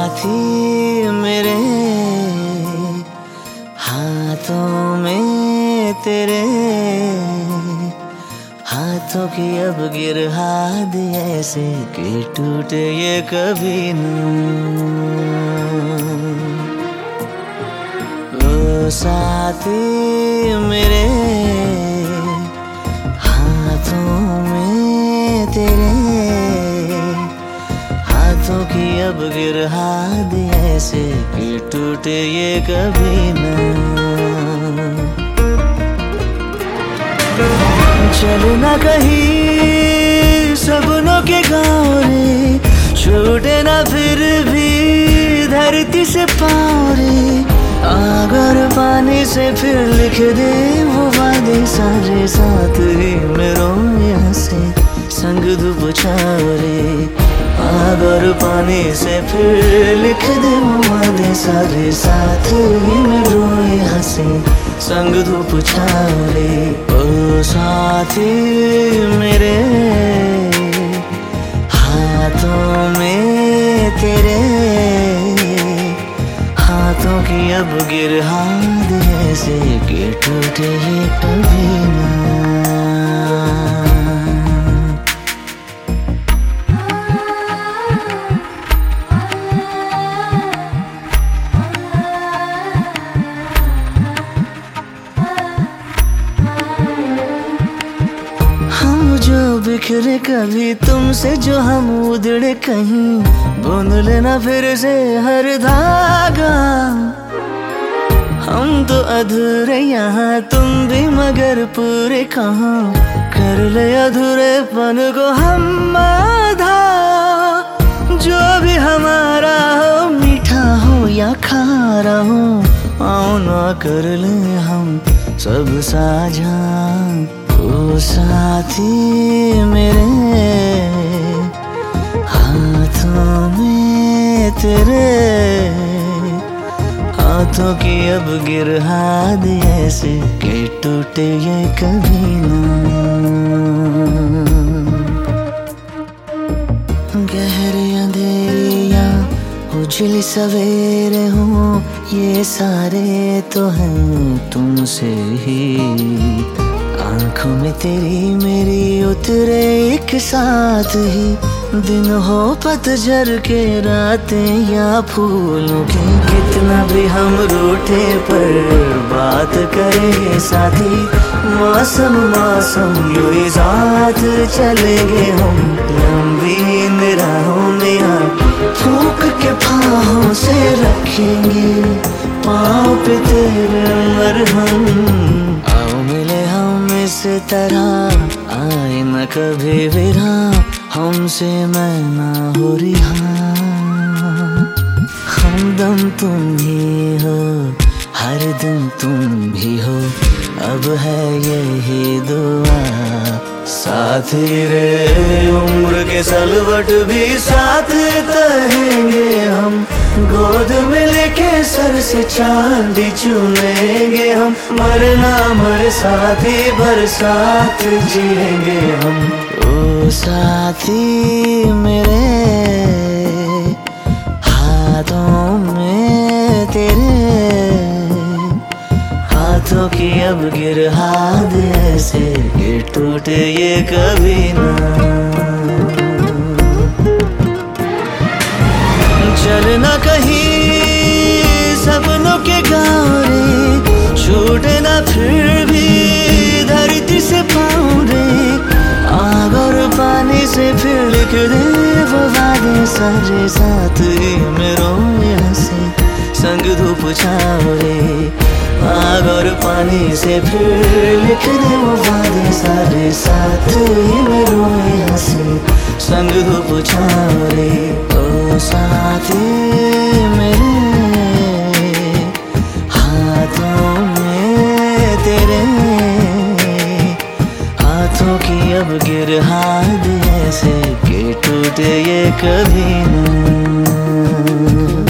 साथी मेरे हाथों में तेरे हाथों की अब गिरहा दी ऐसे कि टूटे ये कभी न। ओ साथी मेरे हाथों में तेरे हाथों की अब गिरहा दी ऐसे कि टूटे ये कभी न। चलना कहीं सपनों के गाँव रे, छूटे ना फिर भी धरती से पाँव रे। आग और पानी से फिर लिख दे वो वादे सारे साथ ही में रोए से संग धूप छाँव रे। आग और पानी से फिर लिख दे वो वादे सारे साथ ही में रोए हंसे संग धूप छाँव रे। ओ साथी मेरे हाथों में तेरे हाथों की अब गिरहा दे ऐसे कि टूटे ये कभी ना। बिखरे कभी तुमसे जो हम उधड़े कहीं, बुन लेना फिर से हर धागा। हम तो अधूरे यहाँ तुम भी मगर पूरे कहाँ, कर ले अधूरेपन को हम आधा। जो भी हमारा हो मीठा हो या खारा हो, आओ ना कर ले हम सब साझा। ओ साथी मेरे हाथों में तेरे हाथों की अब गिरहा दे ऐसे कि टूटे ये कभी ना। गहरे अंधेरिया उजली सवेरे हो, ये सारे तो हैं तुमसे ही। आँखों में तेरी मेरी उतरे एक साथ ही, दिन हो पतझड़ के रातें या फूलों की। कितना भी हम रूठे पर बात करेंगे साथी, मौसम मौसम यूं ही साथ चलेंगे हम। लंबी निराहों में फूंक के फाहों से रखेंगे पाँव पे तेरे मरहम। आओ मिले हम इस तरह आए न कभी विरा, हमसे मैं ना हो रिहा। हमदम तुम ही हो हर दिन तुम भी हो, अब है यही दुआ। साथी रे उम्र के सलवट भी साथ रहेंगे हम, गोद में लेके सर से चांदी चुनेंगे हम। मरना मर साथी भर साथ जिएंगे हम। ओ साथी मेरे हाथों में तेरे हाथों की अब गिरहा दे ऐसे कि टूटे ये कभी ना। चलना कहीं सपनों के गाँव रे, छूटे ना फिर भी धरती से पाँव रे। आग और पानी से फिर लिख दे वो वादे सारे साथ ही में रोए हंसे संग धूप छाँव रे। आग और पानी से फिर लिख दे वो वादे सारे साथ ही में रोए हंसे संग धूप छाँव रे। ओ साथी मेरे हाथों में तेरे हाथों की अब गिरहा दे ऐसे कि टूटे ये कभी ना।